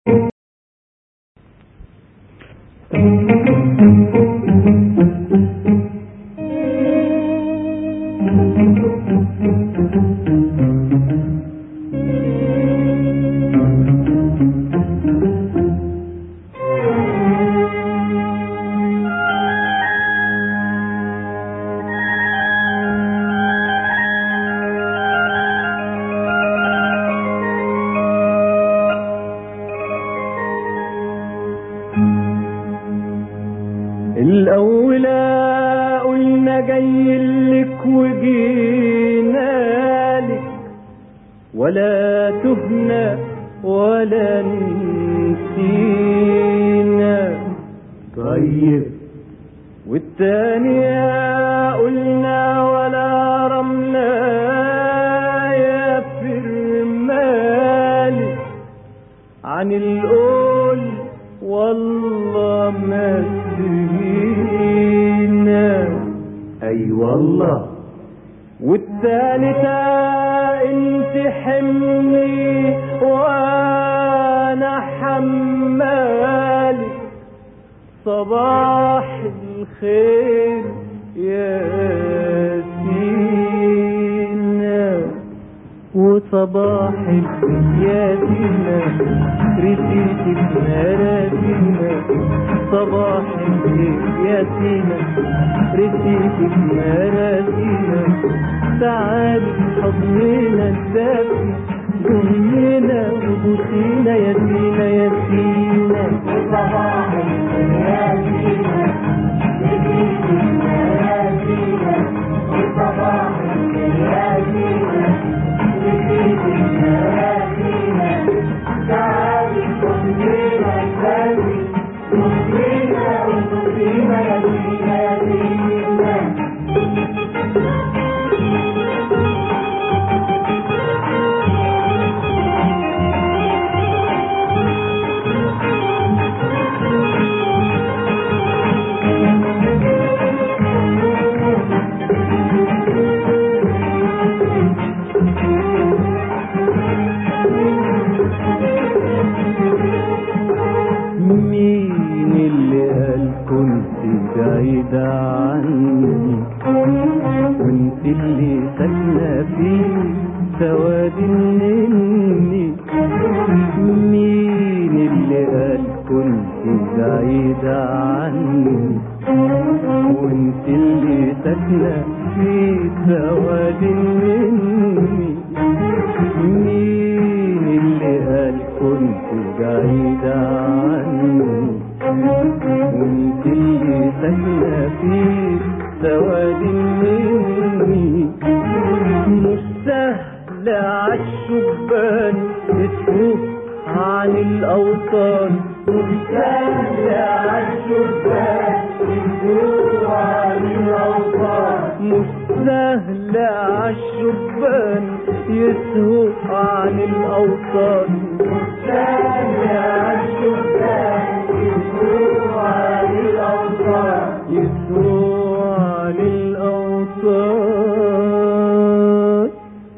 الأولى قلنا جايلك وجينالك، ولا تهنا ولا نسينا. طيب والتانية قلنا ولا رمنا يا فرمالك، عن القول والله ما سهينا. اي والله. والثالثة انت حملي وانا حمالك، صباح الخير يا سينا. وصباح الخير يا سينا، رسيت بمراسينا. صباح الخير يا سينا، رسيت بمراسينا. تعالي حضننا الدافي، ضمنا وبوسينا يا سينا يا سينا. صباح الخير يا سينا، رسيت بمراسينا. صباح الخير يا سينا، رسيت بمراسينا. تعالي حضننا الدافي، ضمنا وبوسينا يا سينا يا سينا. مين اللي قال كنت بعيدة عني، وانت اللي ساكنة في سواد مني. مين اللي قال كنت بعيدة عني، وانت اللي ساكنة في سواد مني. مين اللي قال كنت بعيدة عني، وانت اللي ساكنة في سواد مني. مش سهل عالشبان يسهو عن الأوطان، مش سهل عالشبان يسهو عن الأوطان. مش سهل عالشبان يسهو عن الأوطان. مش سهل عالشبان يسهو عن الأوطان. يسهو عن الأوطان.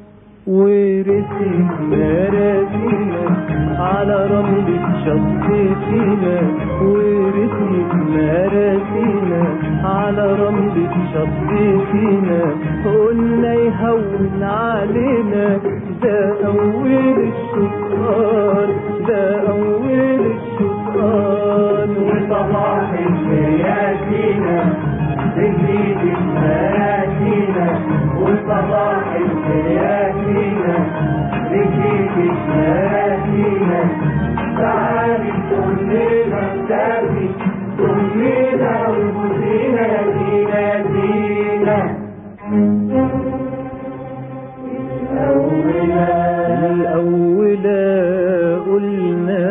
ورثت مراسينا على رملة شط سينا. ورثت مراسينا على رملة شط سينا. قلنا يهون علينا، ده أول الشكران، ده أول الشكران. وصباح الخير يا سينا، رسيت بمراسينا. وصباح الخير يا سينا، رسيت بمراسينا. تعالي ضمنا الدافي، ضمنا وبوسينا يا سينا يا سينا. الأولى قلنا،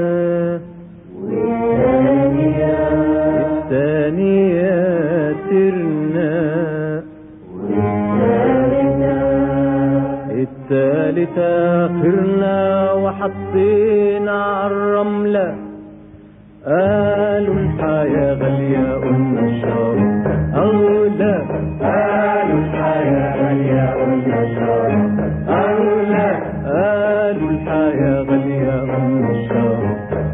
الثانية ترنا، الثالثة خرنا وحطينا عالرملة. قالوا الحياة غالية قلنا الشرف أولى. قالوا الحياة غالية قلنا الشرف أولى. قالوا الحياة غالية قلنا الشرف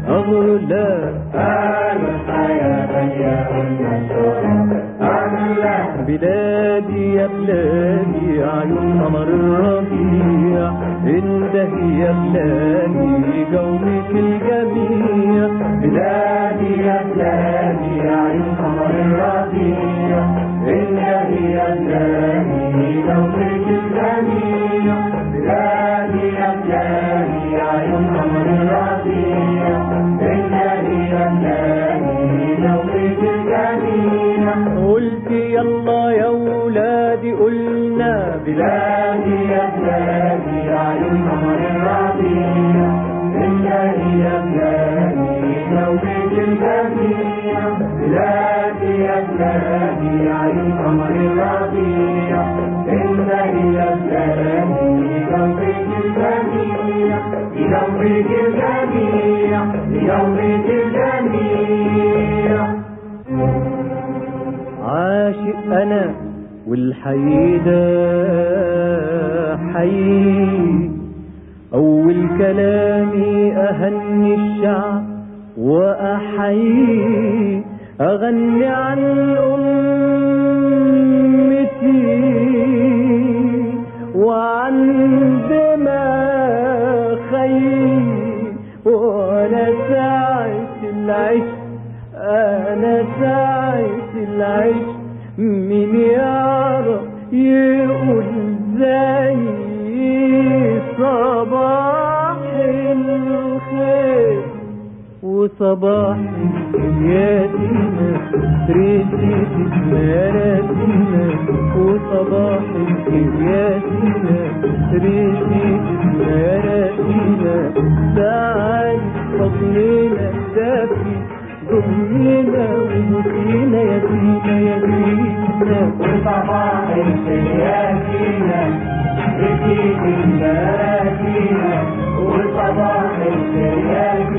بلادي عيون قمر الربيع، انده يا بلادي جوك الجميع. بلادي يا بلادي عيون قمر الربيع، انده يا بلادي جوك الجميع. بلادي يا بلادي عيون قمر الربيع، انده يا بلادي جوك الجميع. قلت يلا يا ولادي قلنا بلادي يا بلادي عيون قمر الربيع، انده يا بلادي جوك الجميع. بلادي يا بلادي عيون قمر الربيع، انده يا بلادي جوك الجميع. جوك الجميع جوك الجميع. عاشق انا والحي ده حي، اول كلامي اهني الشعب واحيي، اغني عن امتي وعن دماغي، وانا ساعة العشق انا ساعة العشق مين يعرف يقول زي صباح الخير وصباح الياسينة ريتك مراسينا، وصباح الياسينة ريتك مراسينا. تعال فضلنا دافي ضمنا ومسينا يا سينا يا سينا. وصباح الياسينة ريتك مراسينا، وصباح الياسينة